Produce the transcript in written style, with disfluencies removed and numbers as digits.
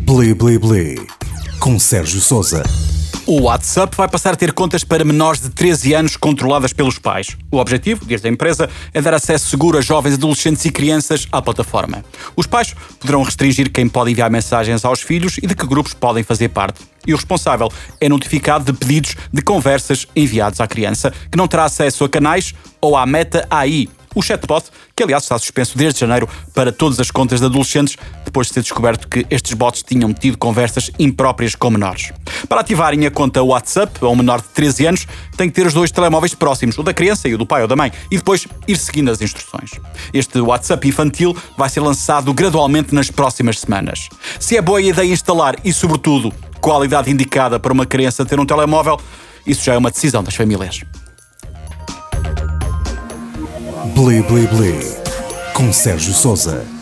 Bli Bli Bli, com Sérgio Sousa. O WhatsApp vai passar a ter contas para menores de 13 anos controladas pelos pais. O objetivo, diz a empresa, é dar acesso seguro a jovens, adolescentes e crianças à plataforma. Os pais poderão restringir quem pode enviar mensagens aos filhos e de que grupos podem fazer parte. E o responsável é notificado de pedidos de conversas enviados à criança, que não terá acesso a canais ou à Meta AI, o chatbot, que aliás está suspenso desde janeiro para todas as contas de adolescentes, depois de ser descoberto que estes bots tinham tido conversas impróprias com menores. Para ativarem a conta WhatsApp a um menor de 13 anos, tem que ter os dois telemóveis próximos, o da criança e o do pai ou da mãe, e depois ir seguindo as instruções. Este WhatsApp infantil vai ser lançado gradualmente nas próximas semanas. Se é boa ideia instalar e, sobretudo, qual a idade indicada para uma criança ter um telemóvel, isso já é uma decisão das famílias. Bli Bli Bli, com Sérgio Sousa.